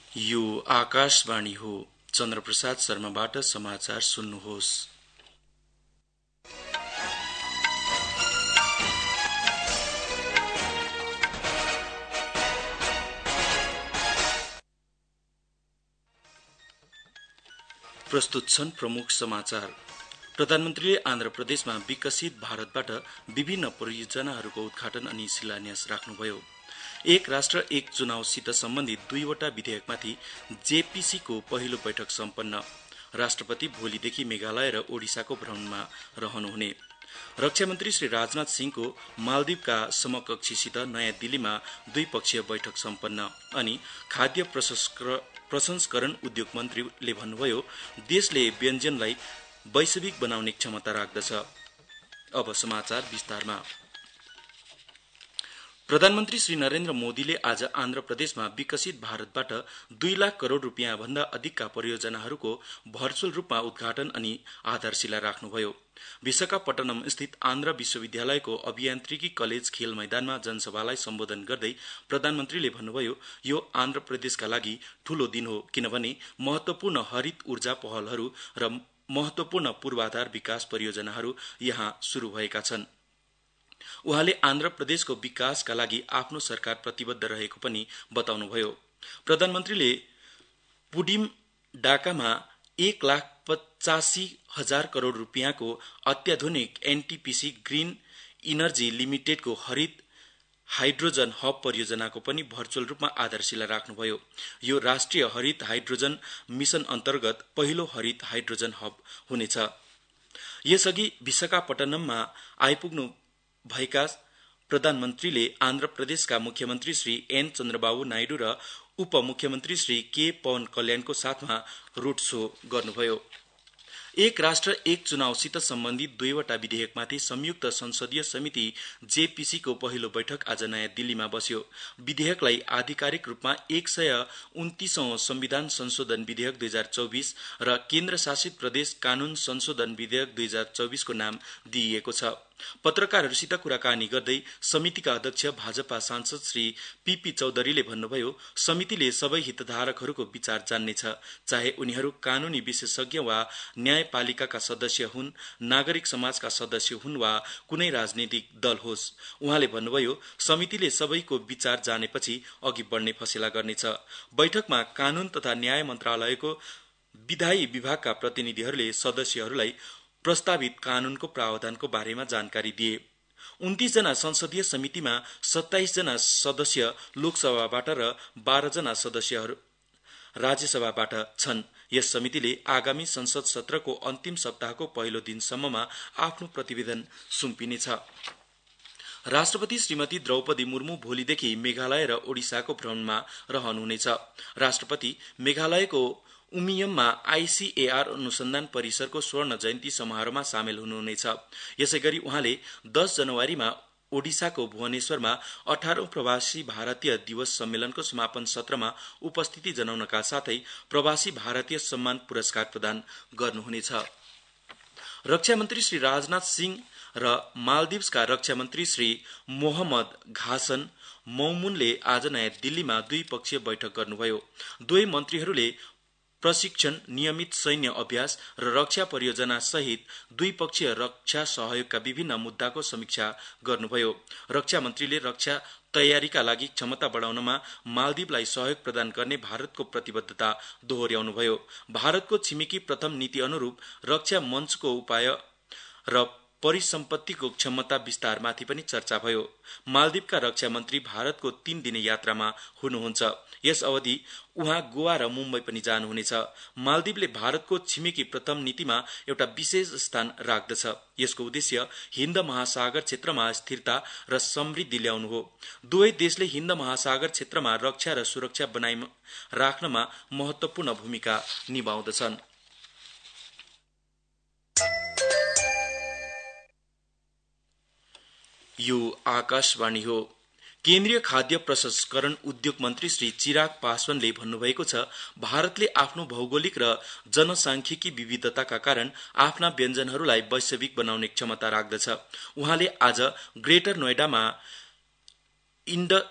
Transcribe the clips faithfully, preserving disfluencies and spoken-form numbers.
यो आकाशवाणी हो। चन्द्रप्रसाद शर्माबाट समाचार सुन्नुहोस्। प्रस्तुत छन् प्रमुख समाचार। प्रधानमन्त्रीले आन्ध्र प्रदेशमा विकसित भारतबाट विभिन्न परियोजनाहरूको उद्घाटन अनि शिलान्यास राख्नुभयो। एक राष्ट्र एक चुनावसित सम्बन्धित दुईवटा विधेयकमाथि जेपीसीको पहिलो बैठक सम्पन्न। राष्ट्रपति भोलिदेखि मेघालय र ओडिसाको भ्रमणमा रहनुहुने। रक्षा मन्त्री श्री राजनाथ सिंहको मालदिवका समकक्षीसित नयाँ दिल्लीमा द्विपक्षीय बैठक सम्पन्न। अनि खाद्य प्रसंस्करण उद्योग मन्त्रीले भन्नुभयो, देशले व्यञ्जनलाई वैश्विक बनाउने क्षमता राख्दछ। अब समाचार विस्तारमा। प्रधानमन्त्री श्री नरेन्द्र मोदीले आज आन्ध्र प्रदेशमा विकसित भारतबाट दुई लाख करोड़ रूपियाँ भन्दा अधिकका परियोजनाहरूको भर्चुअल रूपमा उद्घाटन अनि आधारशिला राख्नुभयो। विशाखापट्टनम स्थित आन्ध्र विश्वविद्यालयको अभियान्त्रिकी कलेज खेल मैदानमा जनसभालाई सम्बोधन गर्दै प्रधानमन्त्रीले भन्नुभयो, यो आन्ध्र प्रदेशका लागि ठूलो दिन हो, किनभने महत्वपूर्ण हरित ऊर्जा पहलहरू र महत्वपूर्ण पूर्वाधार विकास परियोजनाहरू यहाँ शुरू भएका छन्। उहाँले आन्ध्र प्रदेशको विकासका लागि आफ्नो सरकार प्रतिबद्ध रहेको पनि बताउनुभयो। प्रधानमन्त्रीले पुडिम डाकामा एक लाख पचासी हजार करोड़ रूपियाँको अत्याधुनिक एनटीपीसी ग्रीन इनर्जी लिमिटेडको हरित हाइड्रोजन हब परियोजनाको पनि भर्चुअल रूपमा आधारशिला राख्नुभयो। यो राष्ट्रिय हरित हाइड्रोजन मिशन अन्तर्गत पहिलो हरित हाइड्रोजन हब हुनेछ। यसअघि विशाखापट्टनममा आइपुग्नु भएका प्रधानमन्त्रीले आन्ध्र प्रदेशका मुख्यमन्त्री श्री एन चन्द्रबाबु नाइडू र उपमुख्यमन्त्री श्री के पवन कल्याणको साथमा रोड शो गर्नुभयो। एक राष्ट्र एक चुनावसित सम्बन्धित दुईवटा विधेयकमाथि संयुक्त संसदीय समिति जेपीसीको पहिलो बैठक आज नयाँ दिल्लीमा बस्यो। विधेयकलाई आधिकारिक रूपमा एक सय उन्तीसौं संविधान संशोधन विधेयक दुई हजार चौबिस र केन्द्र शासित प्रदेश कानून संशोधन विधेयक दुई हजार चौबिसको नाम दिइएको छ। पत्रकारहरूसित कुराकानी गर्दै समितिका अध्यक्ष भाजपा सांसद श्री पीपी चौधरीले भन्नुभयो, समितिले सबै हितधारकहरूको विचार जान्नेछ, चाहे उनीहरू कानूनी विशेषज्ञ वा न्यायपालिकाका सदस्य हुन्, नागरिक समाजका सदस्य हुन् वा कुनै राजनीतिक दल होस्। उहाँले भन्नुभयो, समितिले सबैको विचार जानेपछि अघि बढ्ने फसेला गर्नेछ। बैठकमा कानून तथा न्याय मन्त्रालयको विधायी विभागका प्रतिनिधिहरूले सदस्यहरूलाई प्रस्तावित कानूनको प्रावधानको बारेमा जानकारी दिए। उन्तीस जना संसदीय समितिमा सत्ताइस जना सदस्य लोकसभाबाट र बाह्र जना सदस्यहरू राज्यसभाबाट छन्। यस समितिले आगामी संसद सत्रको अन्तिम सप्ताहको पहिलो दिनसम्ममा आफ्नो प्रतिवेदन सुम्पिनेछ। राष्ट्रपति श्रीमती द्रौपदी मुर्मु भोलिदेखि मेघालय र ओडिसाको भ्रमणमा रहनुहुनेछ। राष्ट्रपति मेघालयको उमियममा आईसीएआर अनुसन्धान परिसरको स्वर्ण जयन्ती समारोहमा सामेल हुनुहुनेछ। यसैगरी उहाँले दस जनवरीमा ओडिसाको भुवनेश्वरमा अठारौं प्रवासी भारतीय दिवस सम्मेलनको समापन सत्रमा उपस्थिति जनाउनका साथै प्रवासी भारतीय सम्मान पुरस्कार प्रदान गर्नुहुनेछ। रक्षा मन्त्री श्री राजनाथ सिंह र मालदिव्सका रक्षा मन्त्री श्री मोहम्मद घासन मौमुनले आज नयाँ दिल्लीमा द्विपक्षीय बैठक गर्नुभयो। दुवै मन्त्रीहरूले प्रशिक्षण, नियमित सैन्य अभ्यास र रक्षा परियोजना सहित द्विपक्षीय रक्षा सहयोगका विभिन्न मुद्दाको समीक्षा गर्नुभयो। रक्षा मन्त्रीले रक्षा तयारीका लागि क्षमता बढाउनमा मालदिवलाई सहयोग प्रदान गर्ने भारतको प्रतिबद्धता दोहोर्याउनुभयो। भारतको छिमेकी प्रथम नीति अनुरूप रक्षा मञ्चको उपाय र परिसम्पत्तिको क्षमता विस्तारमाथि पनि चर्चा भयो। मालदिवका रक्षा मन्त्री भारतको तीन दिने यात्रामा हुनुहुन्छ। यस अवधि उहाँ गोवा र मुम्बई पनि जानुहुनेछ। मालदिवले भारतको छिमेकी प्रथम नीतिमा एउटा विशेष स्थान राख्दछ। यसको उद्देश्य हिन्द महासागर क्षेत्रमा स्थिरता र समृद्धि ल्याउनु हो। दुवै देशले हिन्द महासागर क्षेत्रमा रक्षा र सुरक्षा बनाइ राख्नमा महत्वपूर्ण भूमिका निभाउँदछन्। यो आकाशवाणी हो। केन्द्रीय खाद्य प्रसंस्करण उद्योग मन्त्री श्री चिराग पासवानले भन्नुभएको छ, भारतले आफ्नो भौगोलिक र जनसांख्यिकी विविधताका कारण आफ्ना व्यञ्जनहरूलाई वैश्विक बनाउने क्षमता राख्दछ। उहाँले आज ग्रेटर नोएडामा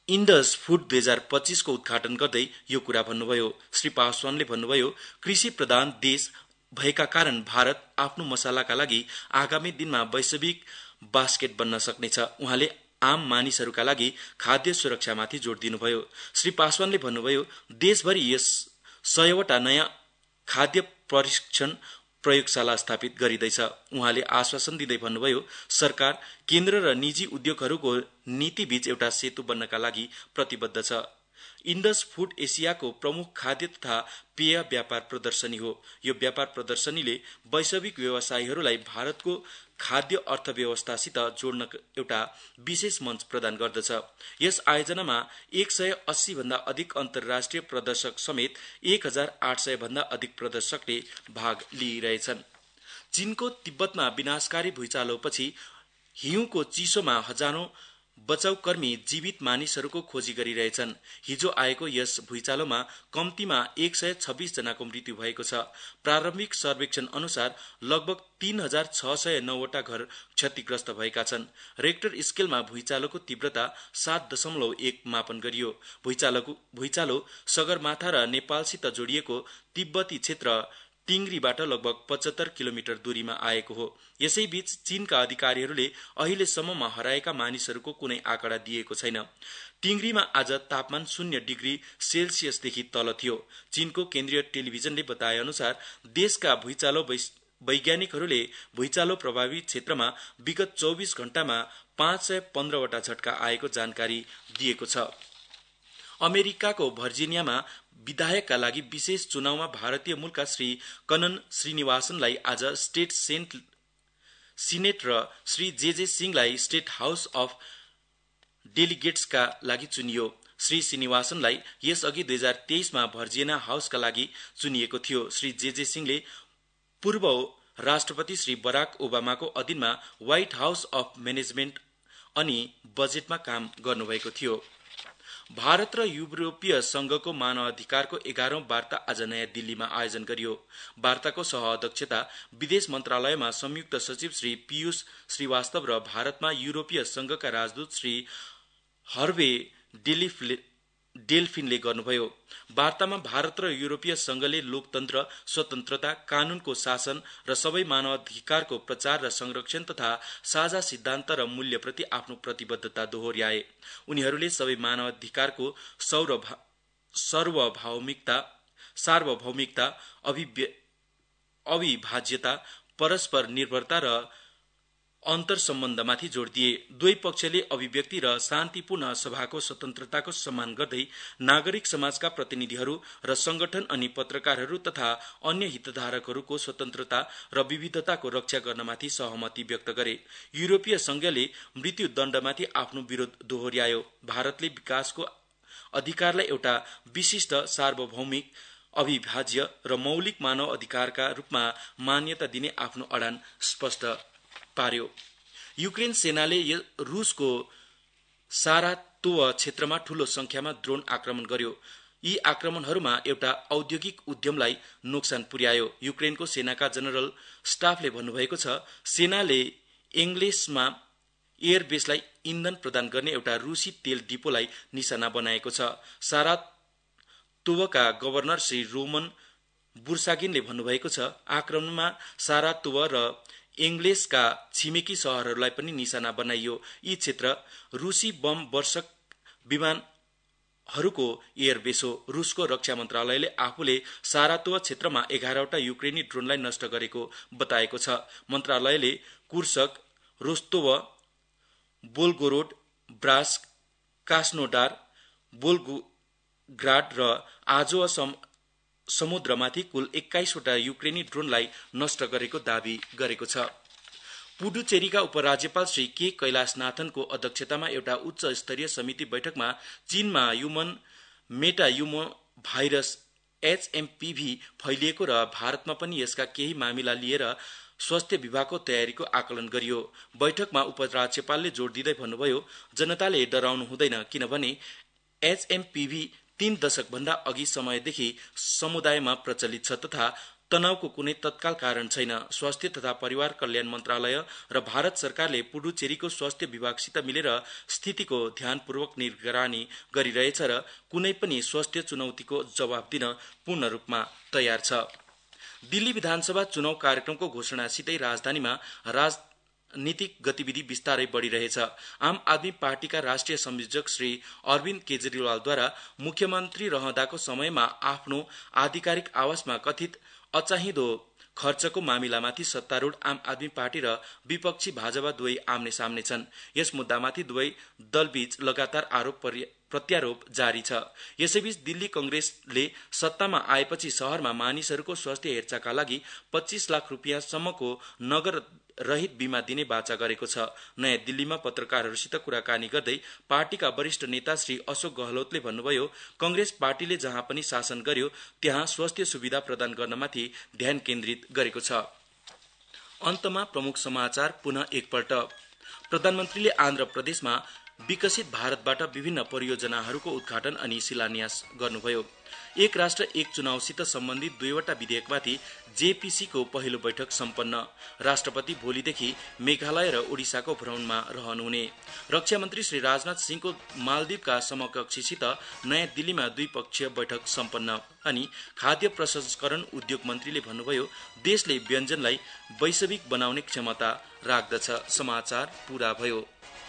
इन्डस फुड दुई हजार पच्चीसको उद्घाटन गर्दै यो कुरा भन्नुभयो। श्री पासवानले भन्नुभयो, कृषि प्रधान देश भएका कारण भारत आफ्नो मसालाका लागि आगामी दिनमा वैश्विक बास्केट बन्न सक्नेछ। उहाँले आम मानिसहरूका लागि खाद्य सुरक्षामाथि जोड दिनुभयो। श्री पासवानले भन्नुभयो, देशभरि यस सयवटा नयाँ खाद्य परीक्षण प्रयोगशाला स्थापित गरिँदैछ। उहाँले आश्वासन दिँदै भन्नुभयो, सरकार केन्द्र र निजी उद्योगहरूको नीतिबीच एउटा सेतु बन्नका लागि प्रतिबद्ध छ। इन्डस फुड एसियाको प्रमुख खाद्य तथा पेय व्यापार प्रदर्शनी हो। यो व्यापार प्रदर्शनीले वैश्विक व्यवसायीहरूलाई भारतको खाद्य अर्थव्यवस्थासित जोड्न एउटा विशेष मञ्च प्रदान गर्दछ। यस आयोजनामा एक सय अस्सी भन्दा अधिक अन्तर्राष्ट्रिय प्रदर्शक समेत एक हजार आठ सय भन्दा अधिक प्रदर्शकले भाग लिइरहेछन्। चीनको तिब्बतमा विनाशकारी भूइँचालोपछि हिउँको चिसोमा हजारौं बचाउकर्मी जीवित मानिसहरूको खोजी गरिरहेछन्। हिजो आएको यस भूइँचालोमा कम्तीमा एक सय छब्बीस जनाको मृत्यु भएको छ। प्रारम्भिक सर्वेक्षण अनुसार लगभग तीन हजार छ सय नौवटा घर क्षतिग्रस्त भएका छन्। रेक्टर स्केलमा भूइँचालोको तीव्रता सात दशमलव एक मापन गरियो। भूइँचालोको भूइँचालो सगरमाथा र नेपालसित जोडिएको तिब्बती क्षेत्र टिङ्ग्रीबाट लगभग पचहत्तर किलोमिटर दूरीमा आएको हो। यसैबीच चीनका अधिकारीहरूले अहिलेसम्ममा हराएका मानिसहरूको कुनै आँकडा दिएको छैन। टिङ्ग्रीमा आज तापमान शून्य डिग्री सेल्सियसदेखि तल थियो। चीनको केन्द्रीय टेलिभिजनले बताए अनुसार देशका भूइँचालो वैज्ञानिकहरूले भूइँचालो प्रभावित क्षेत्रमा विगत चौबिस घण्टामा पाँच सय पन्ध्रवटा झट्का आएको जानकारी दिएको छ। अमेरिकाको भर्जिनियामा विधायकका लागि विशेष चुनावमा भारतीय मूलका श्री कनन श्रीनिवासनलाई आज स्टेट सेन्ट सिनेट र श्री जे जे सिंहलाई स्टेट हाउस अफ डेलिगेट्सका लागि चुनियो। श्री श्रीनिवासनलाई यसअघि दुई हजार तेइसमा भर्जिनिया हाउसका लागि चुनिएको थियो। श्री जे जे सिंहले पूर्व राष्ट्रपति श्री बराक ओबामाको अधीनमा व्हाइट हाउस अफ म्यानेजमेन्ट अनि बजेटमा काम गर्नुभएको थियो। भारत र युरोपीय संघको मानव अधिकारको एघारौं वार्ता आज नयाँ दिल्लीमा आयोजन गरियो। वार्ताको सह अध्यक्षता विदेश मन्त्रालयमा संयुक्त सचिव श्री पीयूष श्रीवास्तव र भारतमा युरोपीय संघका राजदूत श्री हर्वे डेल्फिनले गर्नुभयो। वार्तामा भारत र युरोपीय संघले लोकतन्त्र, स्वतन्त्रता, कानूनको शासन र सबै मानवाधिकारको प्रचार र संरक्षण तथा साझा सिद्धान्त र मूल्यप्रति आफ्नो प्रतिबद्धता दोहोर्याए। उनीहरूले सबै मानवाधिकारको सार्वभौमिकता, सार्वभौमिकता, अविभाज्यता, परस्पर निर्भरता र अन्तर सम्बन्धमाथि जोड दिए। दुवै पक्षले अभिव्यक्ति र शान्तिपूर्ण सभाको स्वतन्त्रताको सम्मान गर्दै नागरिक समाजका प्रतिनिधिहरू र संगठन अनि पत्रकारहरू तथा अन्य हितधारकहरूको स्वतन्त्रता र विविधताको रक्षा गर्नमाथि सहमति व्यक्त गरे। युरोपीय संघले मृत्युदण्डमाथि आफ्नो विरोध दोहोर्यायो। भारतले विकासको अधिकारलाई एउटा विशिष्ट, सार्वभौमिक, अविभाज्य र मौलिक मानव अधिकारका रूपमा मान्यता दिने आफ्नो अडान स्पष्ट पार्यो। युक्रेन सेनाले रुसको सारातोव क्षेत्रमा ठूलो संख्यामा ड्रोन आक्रमण गर्यो। यी आक्रमणहरूमा एउटा औद्योगिक उद्यमलाई नोक्सान पुर्यायो। युक्रेनको सेनाका जनरल स्टाफले भन्नुभएको छ, सेनाले एङ्ग्लेसमा एयरबेसलाई इन्धन प्रदान गर्ने एउटा रुसी तेल डिपोलाई निशाना बनाएको छ। सारातोवका गभर्नर श्री रोमन बुर्सागिनले भन्नुभएको छ, आक्रमणमा सारातोव र एङ्ग्लेसका छिमेकी शहरहरूलाई पनि निशाना बनाइयो। यी क्षेत्र रुसी बम वर्षक विमानहरूको एयरबेस हो। रुसको रक्षा मन्त्रालयले आफूले सारातोव क्षेत्रमा एघारवटा युक्रेनी ड्रोनलाई नष्ट गरेको बताएको छ। मन्त्रालयले कुर्स्क, रोस्तोव, बोल्गोरोड, ब्रास्क, कास्नोडार, बोल्गोग्राड र आजोवा समुद्रमाथि कुल एक्काइसवटा युक्रेनी ड्रोनलाई नष्ट गरेको दावी गरेको छ। पुडुचेरीका उपराज्यपाल श्री के कैलाशनाथनको अध्यक्षतामा एउटा उच्च स्तरीय समिति बैठकमा चीनमा ह्युमन मेटायुमो भाइरस एचएमपीभी फैलिएको र भारतमा पनि यसका केही मामिला लिएर स्वास्थ्य विभागको तयारीको आकलन गरियो। बैठकमा उपराज्यपालले जोड दिँदै भन्नुभयो, जनताले डराउनु हुँदैन, किनभने एचएमपीभी तीन दशक भन्दा अघि समयदेखि समुदायमा प्रचलित छ तथा तनावको कुनै तत्काल कारण छैन। स्वास्थ्य तथा परिवार कल्याण मन्त्रालय र भारत सरकारले पुडुचेरीको स्वास्थ्य विभागसित मिलेर स्थितिको ध्यानपूर्वक निगरानी गरिरहेछ र कुनै पनि स्वास्थ्य चुनौतीको जवाब दिन पूर्ण रूपमा तयार छ। दिल्ली विधानसभा चुनाव कार्यक्रमको घोषणासितै राजधानीमा राजनीतिक गतिविधि बिस्तारै बढ़िरहेछ। आम आदमी पार्टीका राष्ट्रिय संयोजक श्री अरविन्द केजरीवालद्वारा मुख्यमन्त्री रहँदाको समयमा आफ्नो आधिकारिक आवासमा कथित अचाहिँदो खर्चको मामिलामाथि सत्तारूढ आम आदमी पार्टी र विपक्षी भाजपा दुवै आम्ने सामने छन्। यस मुद्दामाथि दुवै दलबीच लगातार आरोप प्रत्यारोप जारी छ। यसैबीच दिल्ली कंग्रेसले सत्तामा आएपछि शहरमा मानिसहरूको स्वास्थ्य हेरचाहका लागि पच्चीस लाख रुपियाँसम्मको नगद रहित बीमा दिने बाचा गरेको छ। नयाँ दिल्लीमा पत्रकारहरूसित कुराकानी गर्दै पार्टीका वरिष्ठ नेता श्री अशोक गहलोतले भन्नुभयो, कंग्रेस पार्टीले जहाँ पनि शासन गर्यो त्यहाँ स्वास्थ्य सुविधा प्रदान गर्नमाथि ध्यान केन्द्रित गरेको छ। अन्तमा प्रमुख समाचार पुनः एकपल्ट। प्रधानमन्त्रीले आन्ध्र प्रदेशमा विकसित भारतबाट विभिन्न परियोजनाहरूको उद्घाटन अनि शिलान्यास गर्नुभयो। एक राष्ट्र एक चुनावसित सम्बन्धित दुईवटा विधेयकमाथि जेपीसीको पहिलो बैठक सम्पन्न। राष्ट्रपति भोलिदेखि मेघालय र ओडिसाको भ्रमणमा रहनुहुने। रक्षा मन्त्री श्री राजनाथ सिंहको मालदिवका समकक्षीसित नयाँ दिल्लीमा द्विपक्षीय बैठक सम्पन्न। अनि खाद्य प्रसंस्करण उद्योग मन्त्रीले भन्नुभयो, देशले व्यञ्जनलाई वैश्विक बनाउने क्षमता राख्दछ। समाचार पूरा भयो।